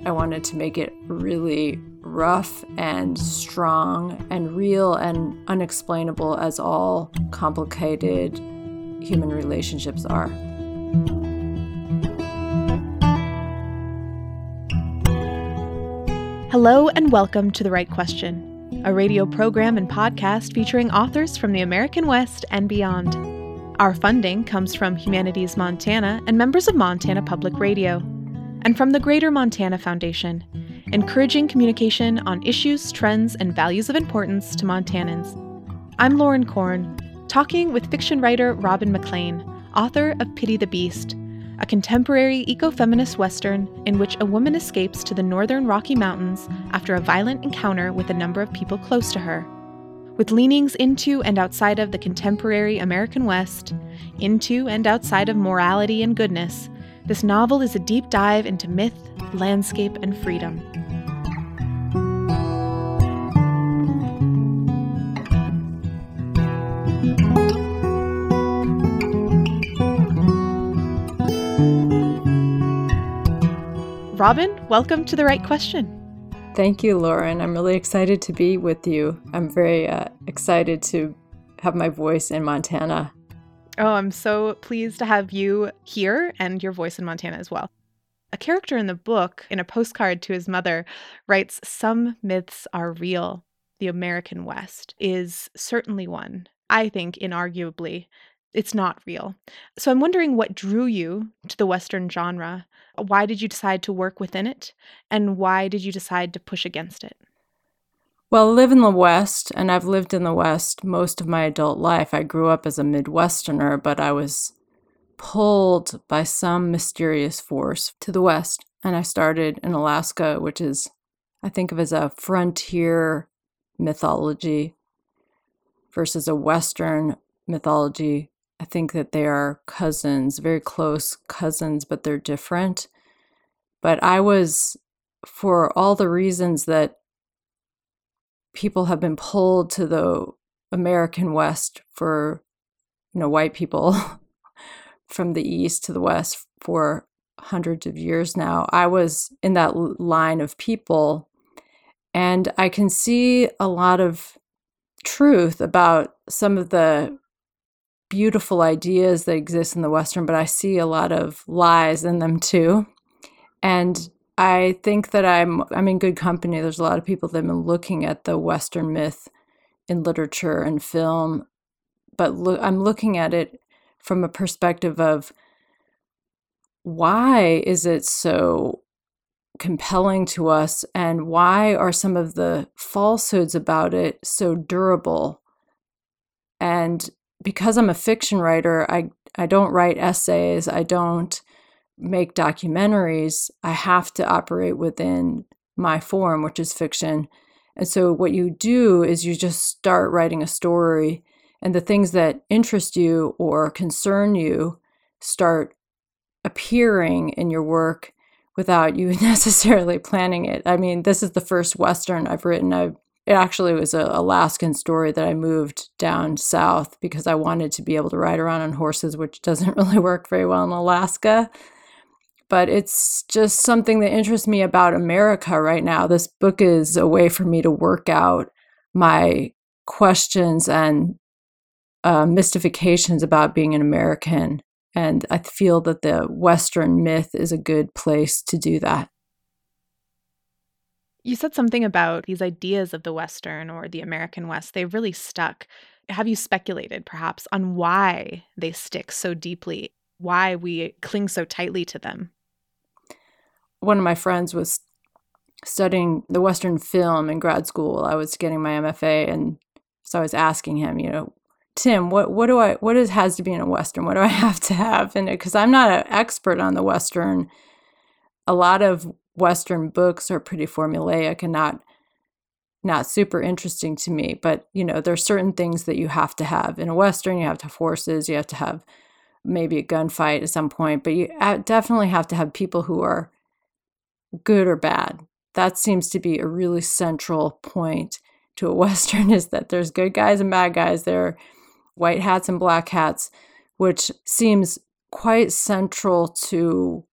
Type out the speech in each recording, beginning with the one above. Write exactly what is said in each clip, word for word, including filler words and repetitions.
I wanted to make it really rough and strong and real and unexplainable as all complicated human relationships are. Hello and welcome to The Right Question, a radio program and podcast featuring authors from the American West and beyond. Our funding comes from Humanities Montana and members of Montana Public Radio, and from the Greater Montana Foundation, encouraging communication on issues, trends, and values of importance to Montanans. I'm Lauren Korn, talking with fiction writer Robin McLean, author of Pity the Beast, a contemporary eco-feminist Western in which a woman escapes to the northern Rocky Mountains after a violent encounter with a number of people close to her. With leanings into and outside of the contemporary American West, into and outside of morality and goodness, this novel is a deep dive into myth, landscape, and freedom. Robin, welcome to The Right Question. Thank you, Lauren. I'm really excited to be with you. I'm very uh, excited to have my voice in Montana. Oh, I'm so pleased to have you here and your voice in Montana as well. A character in the book, in a postcard to his mother, writes, "Some myths are real. The American West is certainly one. I think, inarguably, it's not real." So I'm wondering what drew you to the Western genre. Why did you decide to work within it? And why did you decide to push against it? Well, I live in the West, and I've lived in the West most of my adult life. I grew up as a Midwesterner, but I was pulled by some mysterious force to the West. And I started in Alaska, which is, I think of as a frontier mythology versus a Western mythology. I think that they are cousins, very close cousins, but they're different. But I was, for all the reasons that people have been pulled to the American West for, you know, white people from the East to the West for hundreds of years now, I was in that line of people. And I can see a lot of truth about some of the beautiful ideas that exist in the Western, but I see a lot of lies in them too. And I think that I'm I'm in good company. There's a lot of people that have been looking at the Western myth in literature and film, but lo- I'm looking at it from a perspective of why is it so compelling to us, and why are some of the falsehoods about it so durable? And because I'm a fiction writer, I, I don't write essays, I don't make documentaries. I have to operate within my form, which is fiction. And so what you do is you just start writing a story, and the things that interest you or concern you start appearing in your work without you necessarily planning it. I mean, this is the first Western I've written. I It actually was an Alaskan story that I moved down south because I wanted to be able to ride around on horses, which doesn't really work very well in Alaska. But it's just something that interests me about America right now. This book is a way for me to work out my questions and uh, mystifications about being an American. And I feel that the Western myth is a good place to do that. You said something about these ideas of the Western or the American West. They've really stuck. Have you speculated, perhaps, on why they stick so deeply, why we cling so tightly to them? One of my friends was studying the Western film in grad school. I was getting my M F A, and so I was asking him, you know, Tim, what what do I what is has to be in a Western? What do I have to have in it? Because I'm not an expert on the Western. A lot of Western books are pretty formulaic and not not super interesting to me. But, you know, there are certain things that you have to have. In a Western, you have to have horses, you have to have maybe a gunfight at some point, but you definitely have to have people who are good or bad. That seems to be a really central point to a Western, is that there's good guys and bad guys. There are white hats and black hats, which seems quite central to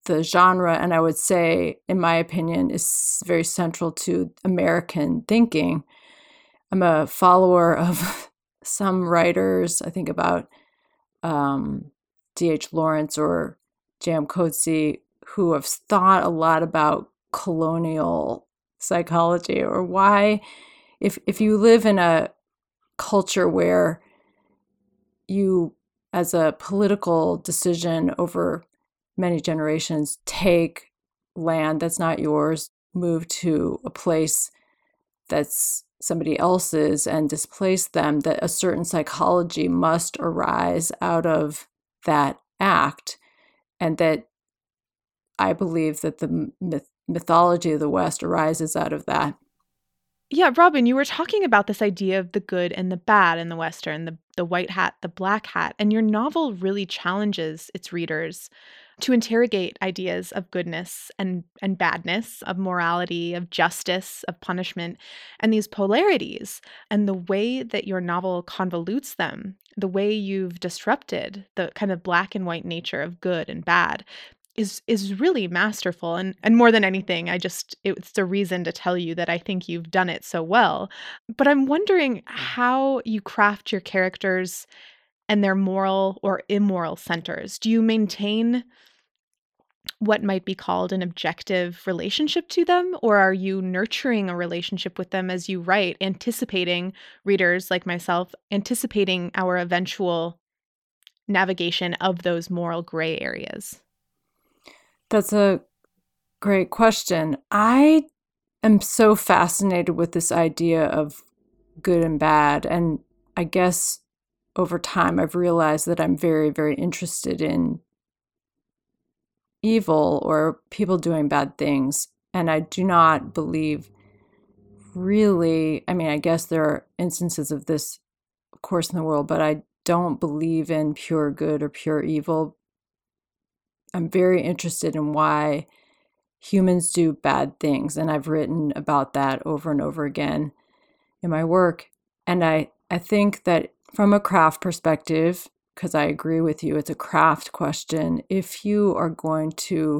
the genre, and I would say, in my opinion, is very central to American thinking. I'm a follower of some writers, I think about um, D H Lawrence or J M Coetzee, who have thought a lot about colonial psychology, or why, if if you live in a culture where you, as a political decision over many generations, take land that's not yours, move to a place that's somebody else's and displace them, that a certain psychology must arise out of that act. And that I believe that the myth- mythology of the West arises out of that. Yeah, Robin, you were talking about this idea of the good and the bad in the Western, the, the white hat, the black hat, and your novel really challenges its readers to interrogate ideas of goodness and, and badness, of morality, of justice, of punishment, and these polarities, and the way that your novel convolutes them, the way you've disrupted the kind of black and white nature of good and bad, is is really masterful. And and more than anything, I just, it's the reason to tell you that I think you've done it so well. But I'm wondering how you craft your characters and their moral or immoral centers. Do you maintain what might be called an objective relationship to them, or are you nurturing a relationship with them as you write, anticipating readers like myself, anticipating our eventual navigation of those moral gray areas? That's a great question. I am so fascinated with this idea of good and bad. And I guess over time, I've realized that I'm very, very interested in evil or people doing bad things. And I do not believe really, I mean, I guess there are instances of this, of course, in the world, but I don't believe in pure good or pure evil. I'm very interested in why humans do bad things, and I've written about that over and over again in my work. And I, I think that from a craft perspective, because I agree with you, it's a craft question. If you are going to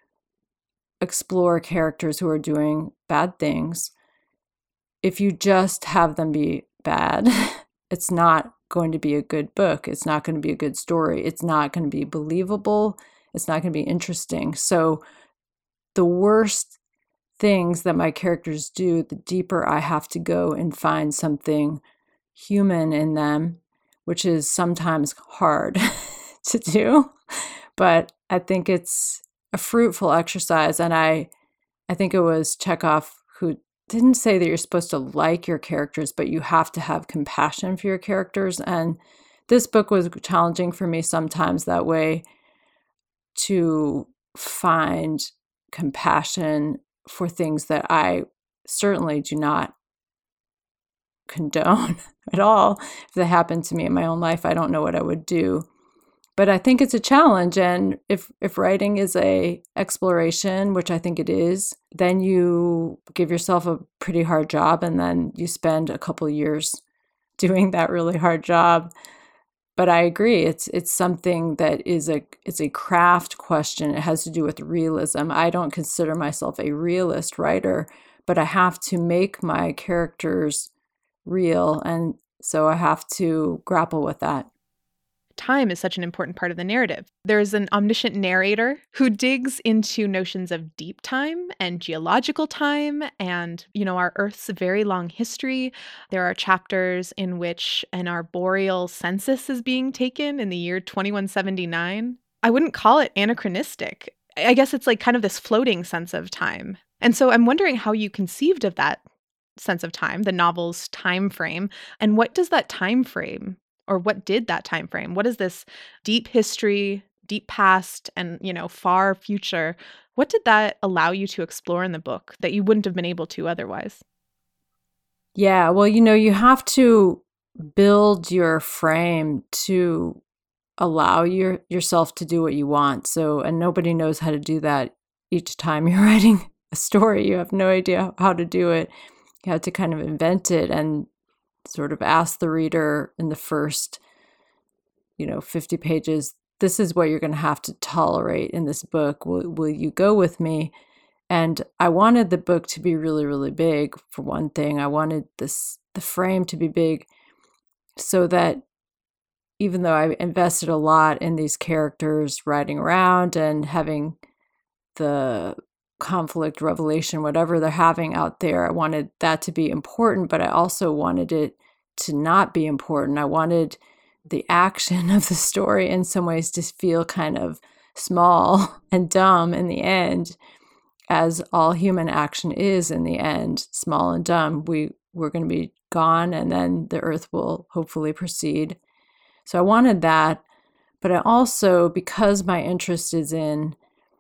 explore characters who are doing bad things, if you just have them be bad, it's not going to be a good book. It's not going to be a good story. It's not going to be believable. It's not going to be interesting. So the worst things that my characters do, the deeper I have to go and find something human in them, which is sometimes hard to do. But I think it's a fruitful exercise. And I, I think it was Chekhov who didn't say that you're supposed to like your characters, but you have to have compassion for your characters. And this book was challenging for me sometimes that way, to find compassion for things that I certainly do not condone at all. If that happened to me in my own life, I don't know what I would do. But I think it's a challenge. And if, if writing is a exploration, which I think it is, then you give yourself a pretty hard job, and then you spend a couple years doing that really hard job. But I agree, it's it's something that is a it's a craft question. It has to do with realism. I don't consider myself a realist writer, but I have to make my characters real, and so I have to grapple with that. Time is such an important part of the narrative. There is an omniscient narrator who digs into notions of deep time and geological time and, you know, our Earth's very long history. There are chapters in which an arboreal census is being taken in the year twenty-one seventy-nine. I wouldn't call it anachronistic. I guess it's like kind of this floating sense of time. And so I'm wondering how you conceived of that sense of time, the novel's time frame, and what does that time frame Or what did that time frame? What is this deep history, deep past, and, you know, far future? What did that allow you to explore in the book that you wouldn't have been able to otherwise? Yeah, well, you know, you have to build your frame to allow your yourself to do what you want. So, and nobody knows how to do that each time you're writing a story. You have no idea how to do it. You have to kind of invent it and sort of ask the reader in the first, you know, fifty pages this is what you're going to have to tolerate in this book. Will, will you go with me? And I wanted the book to be really, really big, for one thing. I wanted this the frame to be big so that even though I invested a lot in these characters riding around and having the conflict, revelation, whatever they're having out there, I wanted that to be important, but I also wanted it to not be important. I wanted the action of the story in some ways to feel kind of small and dumb in the end, as all human action is in the end, small and dumb. We, we're going to be gone, and then the earth will hopefully proceed. So I wanted that, but I also, because my interest is in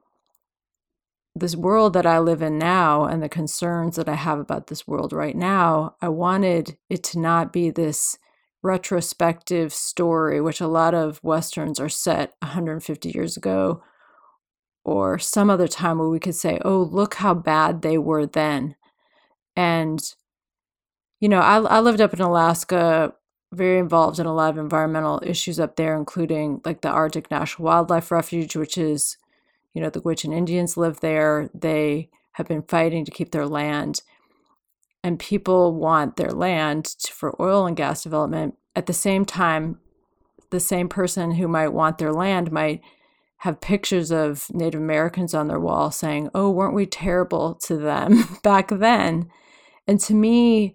this world that I live in now and the concerns that I have about this world right now, I wanted it to not be this retrospective story, which a lot of Westerns are set one hundred fifty years ago, or some other time where we could say, oh, look how bad they were then. And, you know, I, I lived up in Alaska, very involved in a lot of environmental issues up there, including like the Arctic National Wildlife Refuge, which is, you know, the Gwich'in Indians live there. They have been fighting to keep their land. And people want their land for oil and gas development. At the same time, the same person who might want their land might have pictures of Native Americans on their wall saying, oh, weren't we terrible to them back then? And to me,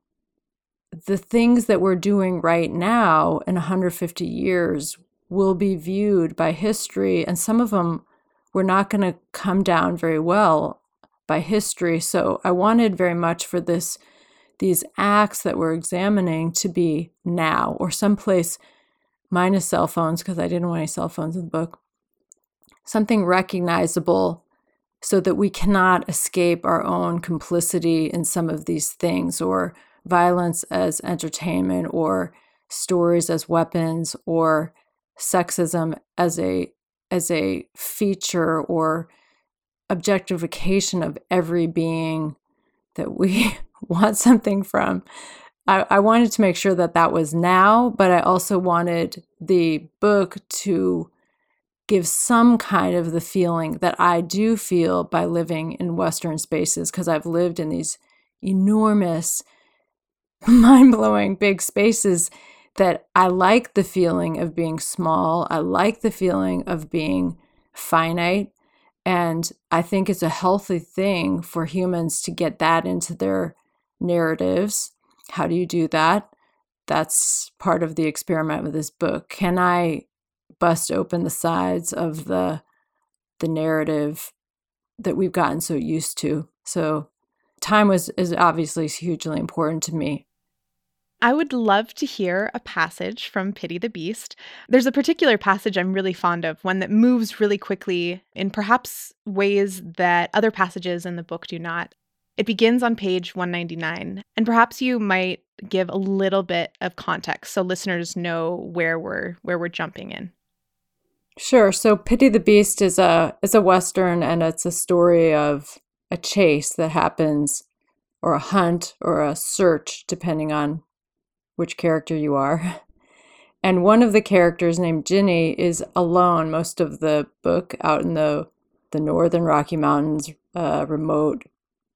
the things that we're doing right now in one hundred fifty years will be viewed by history, and some of them were not going to come down very well by history. So I wanted very much for this, these acts that we're examining to be now, or someplace minus cell phones, because I didn't want any cell phones in the book, something recognizable so that we cannot escape our own complicity in some of these things, or violence as entertainment, or stories as weapons, or sexism as a as a feature, or objectification of every being that we want something from. I, I wanted to make sure that that was now, but I also wanted the book to give some kind of the feeling that I do feel by living in Western spaces, because I've lived in these enormous, mind-blowing big spaces, that I like the feeling of being small. I like the feeling of being finite. And I think it's a healthy thing for humans to get that into their narratives. How do you do that? That's part of the experiment with this book. Can I bust open the sides of the the narrative that we've gotten so used to? So time was is obviously hugely important to me. I would love to hear a passage from Pity the Beast. There's a particular passage I'm really fond of, one that moves really quickly in perhaps ways that other passages in the book do not. It begins on page one ninety-nine, and perhaps you might give a little bit of context so listeners know where we're where we're jumping in. Sure. So Pity the Beast is a is a Western, and it's a story of a chase that happens, or a hunt, or a search, depending on which character you are. And one of the characters, named Ginny, is alone most of the book out in the, the northern Rocky Mountains, uh, remote,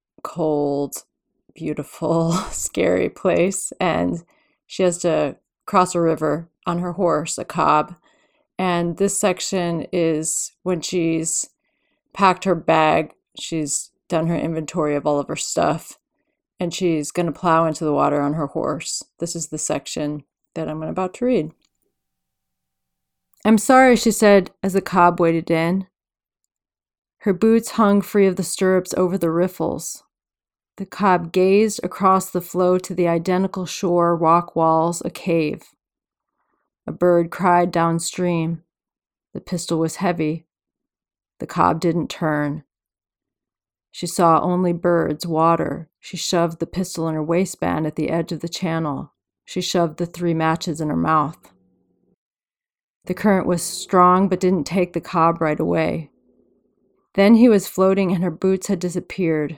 cold, beautiful, scary place. And she has to cross a river on her horse, a cob. And this section is when she's packed her bag, she's done her inventory of all of her stuff, and she's going to plow into the water on her horse. This is the section that I'm about to read. I'm sorry, she said as the cob waded in. Her boots hung free of the stirrups over the riffles. The cob gazed across the flow to the identical shore, rock walls, a cave. A bird cried downstream. The pistol was heavy. The cob didn't turn. She saw only birds, water. She shoved the pistol in her waistband at the edge of the channel. She shoved the three matches in her mouth. The current was strong but didn't take the cob right away. Then he was floating and her boots had disappeared.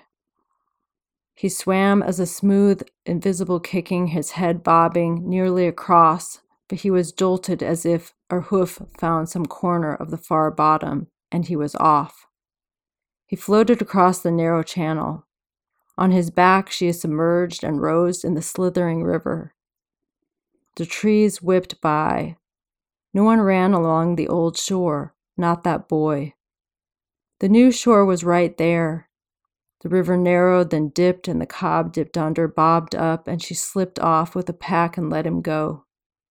He swam as a smooth, invisible kicking, his head bobbing nearly across, but he was jolted as if a hoof found some corner of the far bottom, and he was off. He floated across the narrow channel. On his back, she submerged and rose in the slithering river. The trees whipped by. No one ran along the old shore, not that boy. The new shore was right there. The river narrowed, then dipped, and the cob dipped under, bobbed up, and she slipped off with the pack and let him go.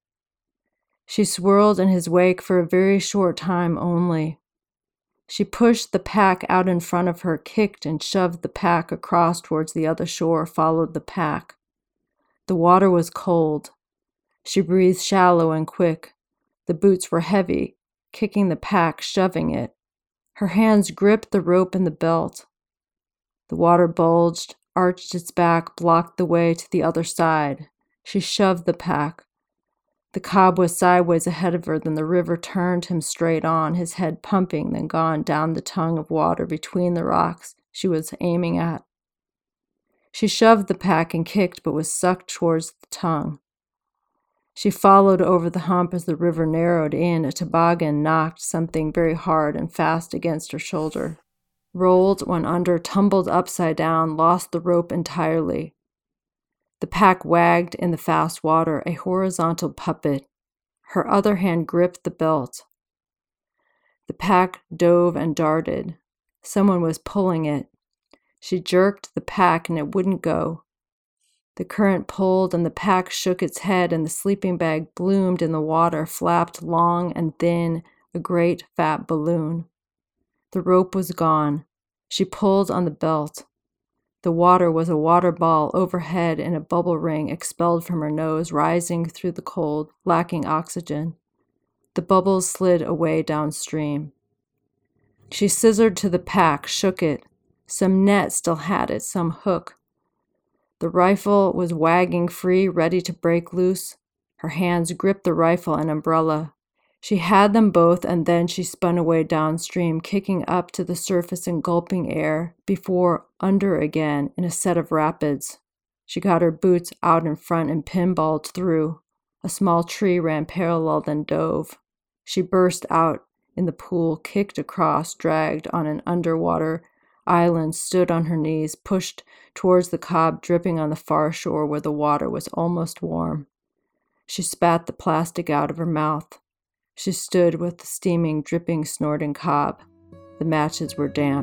She swirled in his wake for a very short time only. She pushed the pack out in front of her, kicked and shoved the pack across towards the other shore, followed the pack. The water was cold. She breathed shallow and quick. The boots were heavy, kicking the pack, shoving it. Her hands gripped the rope and the belt. The water bulged, arched its back, blocked the way to the other side. She shoved the pack. The cob was sideways ahead of her, then the river turned him straight on, his head pumping, then gone down the tongue of water between the rocks she was aiming at. She shoved the pack and kicked, but was sucked towards the tongue. She followed over the hump as the river narrowed in. A toboggan knocked something very hard and fast against her shoulder. Rolled, went under, tumbled upside down, lost the rope entirely. The pack wagged in the fast water, a horizontal puppet. Her other hand gripped the belt. The pack dove and darted. Someone was pulling it. She jerked the pack and it wouldn't go. The current pulled and the pack shook its head and the sleeping bag bloomed in the water, flapped long and thin, a great fat balloon. The rope was gone. She pulled on the belt. The water was a water ball overhead in a bubble ring expelled from her nose, rising through the cold, lacking oxygen. The bubbles slid away downstream. She scissored to the pack, shook it. Some net still had it, some hook. The rifle was wagging free, ready to break loose. Her hands gripped the rifle and umbrella. She had them both, and then she spun away downstream, kicking up to the surface and gulping air, before under again in a set of rapids. She got her boots out in front and pinballed through. A small tree ran parallel, then dove. She burst out in the pool, kicked across, dragged on an underwater island, stood on her knees, pushed towards the cob dripping on the far shore where the water was almost warm. She spat the plastic out of her mouth. She stood with the steaming, dripping, snorting cob. The matches were damp.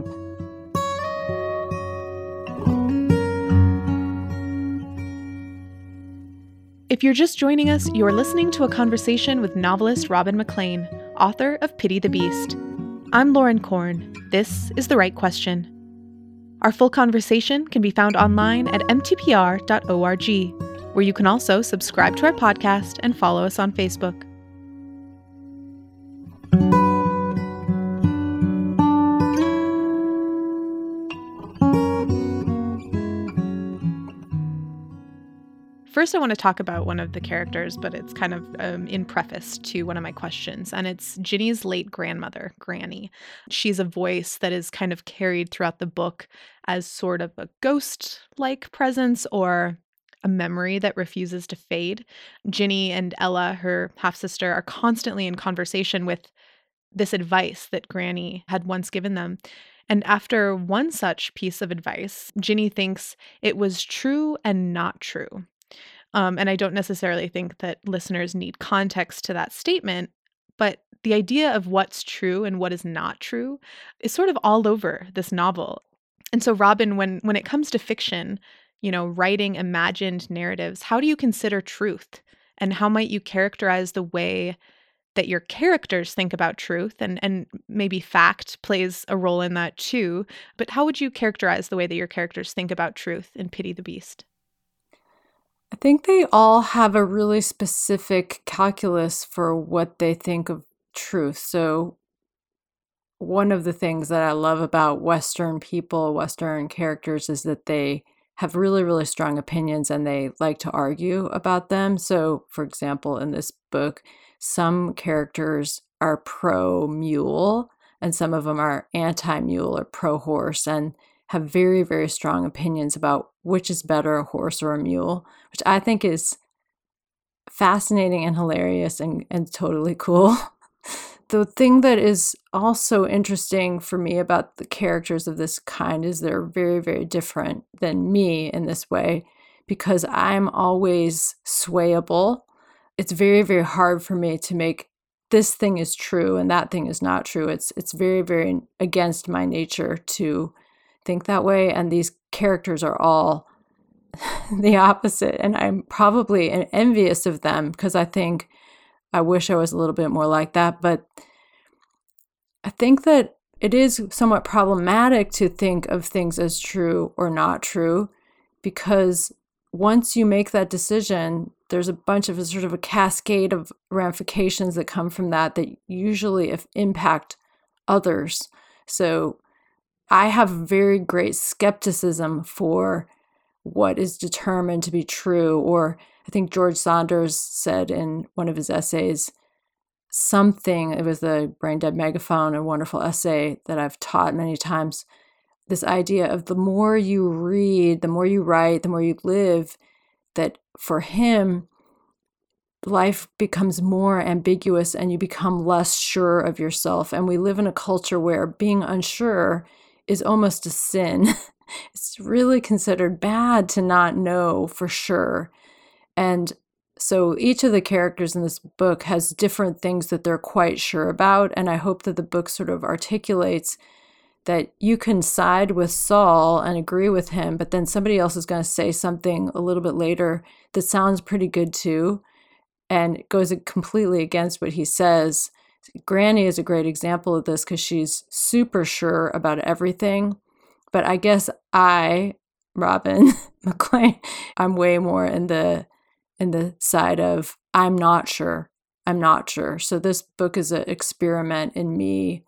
If you're just joining us, you're listening to a conversation with novelist Robin McLean, author of Pity the Beast. I'm Lauren Korn. This is The Right Question. Our full conversation can be found online at m t p r dot org, where you can also subscribe to our podcast and follow us on Facebook. First, I want to talk about one of the characters, but it's kind of um, in preface to one of my questions, and it's Ginny's late grandmother, Granny. She's a voice that is kind of carried throughout the book as sort of a ghost-like presence or a memory that refuses to fade. Ginny and Ella, her half-sister, are constantly in conversation with this advice that Granny had once given them. And after one such piece of advice, Ginny thinks it was true and not true. Um, and I don't necessarily think that listeners need context to that statement, but the idea of what's true and what is not true is sort of all over this novel. And so, Robin, when when it comes to fiction, you know, writing imagined narratives, how do you consider truth? And how might you characterize the way that your characters think about truth? And, and maybe fact plays a role in that too. But how would you characterize the way that your characters think about truth in Pity the Beast? I think they all have a really specific calculus for what they think of truth. So one of the things that I love about Western people, Western characters, is that they have really, really strong opinions and they like to argue about them. So, for example, in this book, some characters are pro-mule and some of them are anti-mule or pro-horse and have very, very strong opinions about which is better, a horse or a mule, which I think is fascinating and hilarious and, and totally cool. The thing that is also interesting for me about the characters of this kind is they're very, very different than me in this way, because I'm always swayable. It's very, very hard for me to make this thing is true and that thing is not true. It's it's very, very against my nature to think that way. And these characters are all the opposite. And I'm probably envious of them because I think I wish I was a little bit more like that. But I think that it is somewhat problematic to think of things as true or not true, because once you make that decision, there's a bunch of a sort of a cascade of ramifications that come from that that usually impact others. So I have very great skepticism for what is determined to be true. Or I think George Saunders said in one of his essays something, it was the Brain Dead Megaphone, a wonderful essay that I've taught many times, this idea of the more you read, the more you write, the more you live, that for him, life becomes more ambiguous and you become less sure of yourself. And we live in a culture where being unsure is almost a sin. It's really considered bad to not know for sure. And so each of the characters in this book has different things that they're quite sure about. And I hope that the book sort of articulates that you can side with Saul and agree with him, but then somebody else is going to say something a little bit later that sounds pretty good too, and it goes completely against what he says. Granny is a great example of this because she's super sure about everything. But I guess I, Robin McLean, I'm way more in the in the side of I'm not sure. I'm not sure. So this book is an experiment in me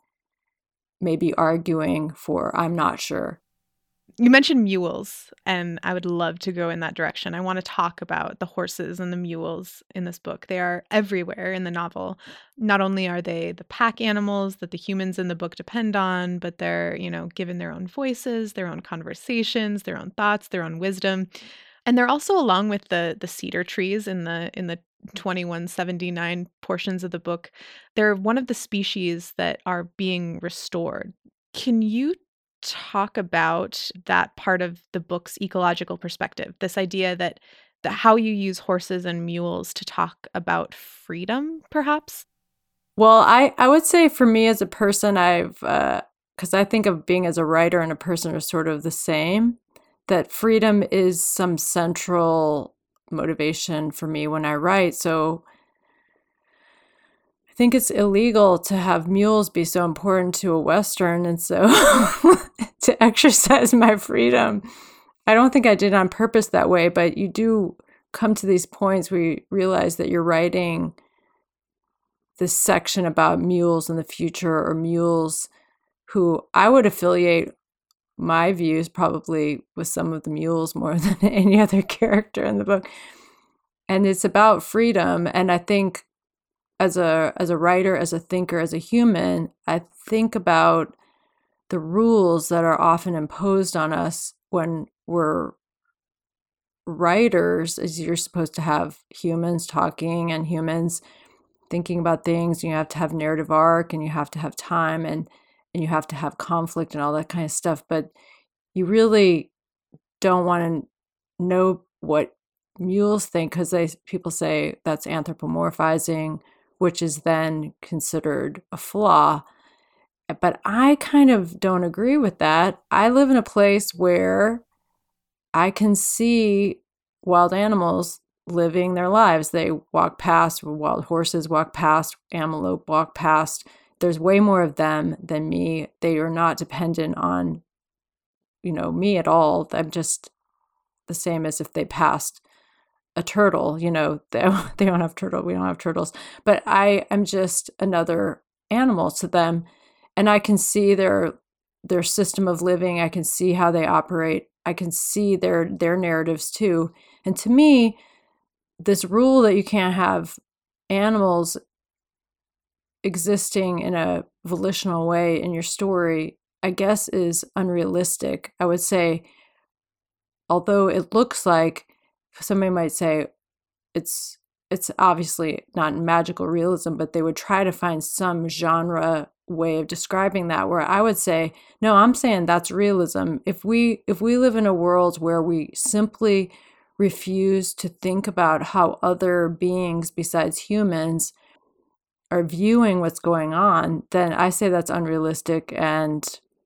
maybe arguing for I'm not sure. You mentioned mules, and I would love to go in that direction. I want to talk about the horses and the mules in this book. They are everywhere in the novel. Not only are they the pack animals that the humans in the book depend on, but they're, you know, given their own voices, their own conversations, their own thoughts, their own wisdom. And they're also, along with the the cedar trees in the in the twenty-one seventy-nine portions of the book, they're one of the species that are being restored. Can you talk about that part of the book's ecological perspective? This idea that, that how you use horses and mules to talk about freedom, perhaps? Well, I, I would say for me as a person, I've, because uh, I think of being as a writer and a person are sort of the same, that freedom is some central motivation for me when I write. So I think it's illegal to have mules be so important to a Western. And so to exercise my freedom, I don't think I did on purpose that way, but you do come to these points where you realize that you're writing this section about mules in the future, or mules who I would affiliate my views probably with some of the mules more than any other character in the book. And it's about freedom. And I think as a as a writer, as a thinker, as a human, I think about the rules that are often imposed on us when we're writers, as you're supposed to have humans talking and humans thinking about things. You have to have narrative arc, and you have to have time, and and you have to have conflict and all that kind of stuff. But you really don't want to know what mules think, because they people say that's anthropomorphizing, which is then considered a flaw. But I kind of don't agree with that. I live in a place where I can see wild animals living their lives. They walk past, wild horses walk past, antelope walk past. There's way more of them than me. They are not dependent on, you know, me at all. I'm just the same as if they passed a turtle. You know, they, they don't have turtle. We don't have turtles. But I am just another animal to them. And I can see their their system of living. I can see how they operate. I can see their their narratives too. And to me, this rule that you can't have animals existing in a volitional way in your story, I guess, is unrealistic. I would say, although it looks like somebody might say it's it's obviously not magical realism, but they would try to find some genre way of describing that, where I would say, no, I'm saying that's realism. If we if we live in a world where we simply refuse to think about how other beings besides humans are viewing what's going on, then I say that's unrealistic, and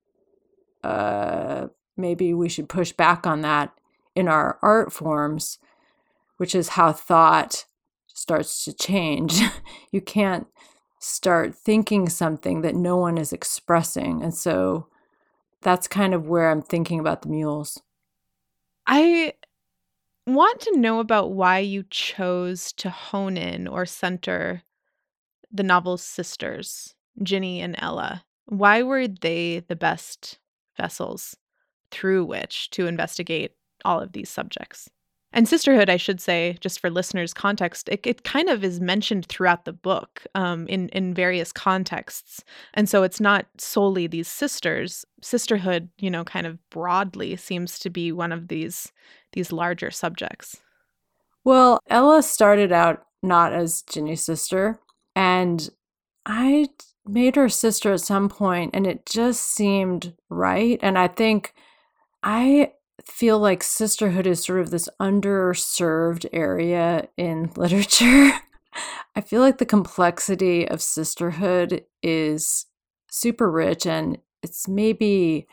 uh, maybe we should push back on that in our art forms, which is how thought starts to change. You can't start thinking something that no one is expressing. And so that's kind of where I'm thinking about the mules. I want to know about why you chose to hone in or center the novel's sisters, Ginny and Ella. Why were they the best vessels through which to investigate all of these subjects? And sisterhood, I should say, just for listeners' context, it, it kind of is mentioned throughout the book um, in, in various contexts. And so it's not solely these sisters. Sisterhood, you know, kind of broadly seems to be one of these, these larger subjects. Well, Ella started out not as Ginny's sister, and I made her sister at some point, and it just seemed right. And I think I feel like sisterhood is sort of this underserved area in literature. I feel like the complexity of sisterhood is super rich, and it's maybe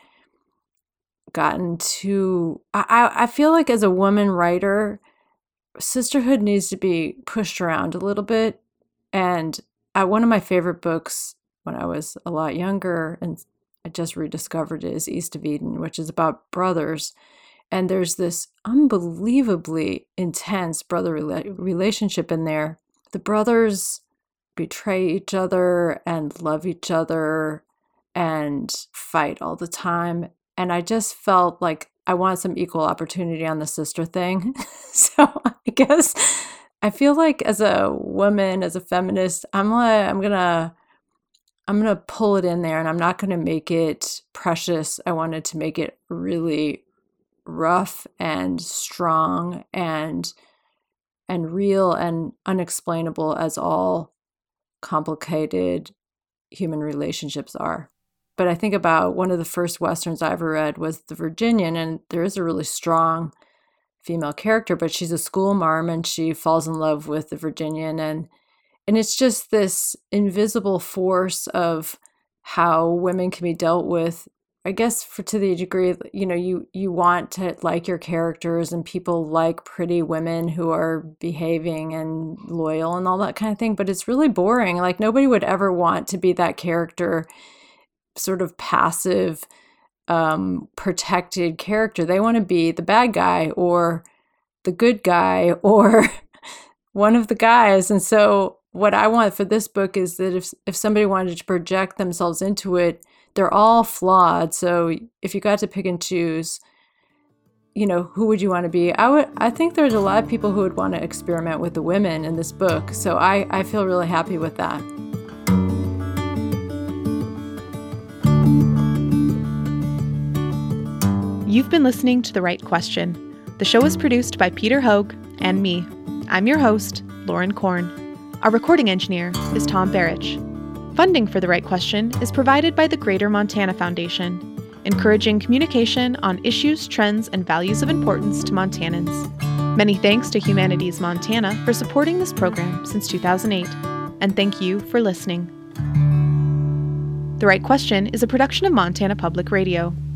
gotten too... I, I feel like as a woman writer, sisterhood needs to be pushed around a little bit. And I, one of my favorite books when I was a lot younger, and I just rediscovered it, is East of Eden, which is about brothers. And there's this unbelievably intense brother rela- relationship in there. The brothers betray each other and love each other and fight all the time. And I just felt like I want some equal opportunity on the sister thing. So I guess I feel like as a woman, as a feminist, I'm like, I'm gonna, I'm gonna pull it in there, and I'm not gonna make it precious. I wanted to make it really rough and strong and and real and unexplainable as all complicated human relationships are. But I think about one of the first Westerns I ever read was The Virginian, and there is a really strong female character, but she's a school marm and she falls in love with the Virginian, and and it's just this invisible force of how women can be dealt with. I guess for to the degree, you know, you, you want to like your characters, and people like pretty women who are behaving and loyal and all that kind of thing. But it's really boring. Like nobody would ever want to be that character, sort of passive, um, protected character. They want to be the bad guy or the good guy or one of the guys. And so what I want for this book is that if if somebody wanted to project themselves into it, they're all flawed. So if you got to pick and choose, you know, who would you want to be? I would. I think there's a lot of people who would want to experiment with the women in this book. So I, I feel really happy with that. You've been listening to The Right Question. The show is produced by Peter Hogue and me. I'm your host, Lauren Korn. Our recording engineer is Tom Barrich. Funding for The Right Question is provided by the Greater Montana Foundation, encouraging communication on issues, trends, and values of importance to Montanans. Many thanks to Humanities Montana for supporting this program since two thousand eight, and thank you for listening. The Right Question is a production of Montana Public Radio.